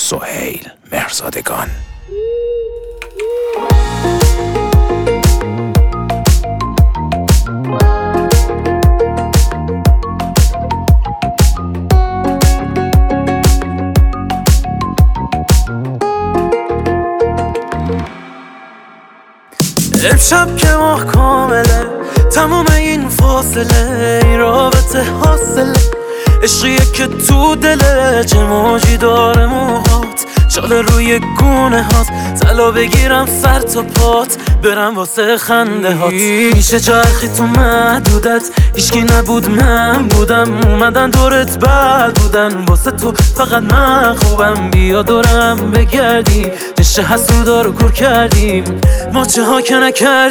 سهیل مهرزادگان. امشب که ماه کامله، تمام این فاصله این رابطه حاصله، عشقیه که تو دله چه موجی داره موهات، چاله روی گونه هات، طلا بگیرم سر تا پات، برم واسه خنده هات. میشه چرخی تو محدودت، هیچکی نبود من بودم، اومدن دورت بد بودن، واسه تو فقط من خوبم، بیا دورم بگردی، عشق حسودا رو کور کردیم، ما چه ها که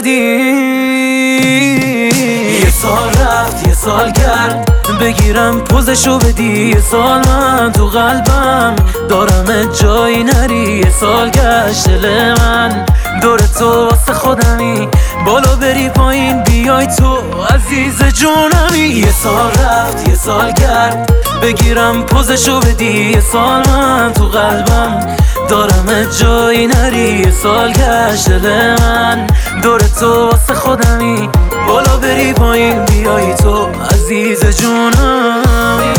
نکردیم. یه سال رفت یه سال گرد، بگیرم پوزشو بدی، یه سال من تو قلبم دارم جایی نری، یه سال گشت دل من دور تو واسه خودمی، بالا بری پایین بیای تو عزیز جونمی. یه سال رفت یه سال گرد، بگیرم پوزشو بدی، یه سال من تو قلبم دارم جایی نری، یه سال گشت دل من دور تو واسه خودمی، بالا بری پایین بیای تو عزیز جونمی.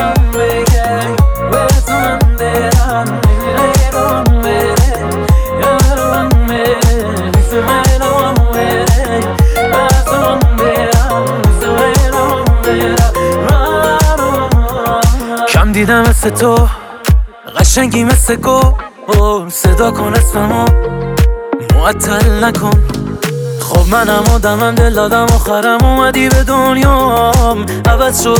کم دیدم مثل تو، قشنگی مثل گو، صدا کن اسممو معطل نکن. خب منم آدمم، دل دادم آخرم اومدی به دنیام، عوض شد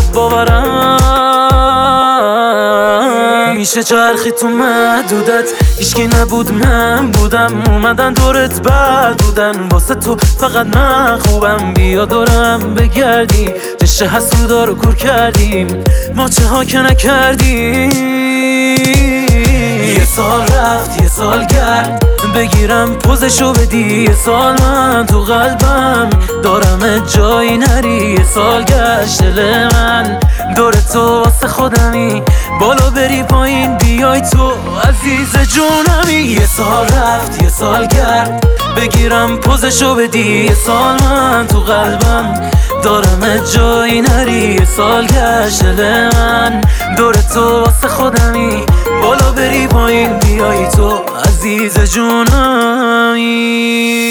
باورم. میشه چرخی تو محدودت، هیچکی نبود من بودم، اومدن دورت بد بودن، واسه تو فقط من خوبم، بیا دورم بگردی، عشق حسودا رو کور کردیم، ما چه ها که نکردیم. یه سال رفت یه سال گرد، بگیرم پوزشو بدی، یه سال من تو قلبم دارم جایی نری، یه سال گشت دل من دور تو واسه خودمی، بالا بری پایین بیای تو عزیز جونمی. یه سال رفت یه سال گرد، بگیرم پوزشو بدی، یه سال من تو قلبم دارم جایی نری، یه سال گشت دل من دور تو واسه خودمی، بالا بری پایین بیای تو عزیز جونمی.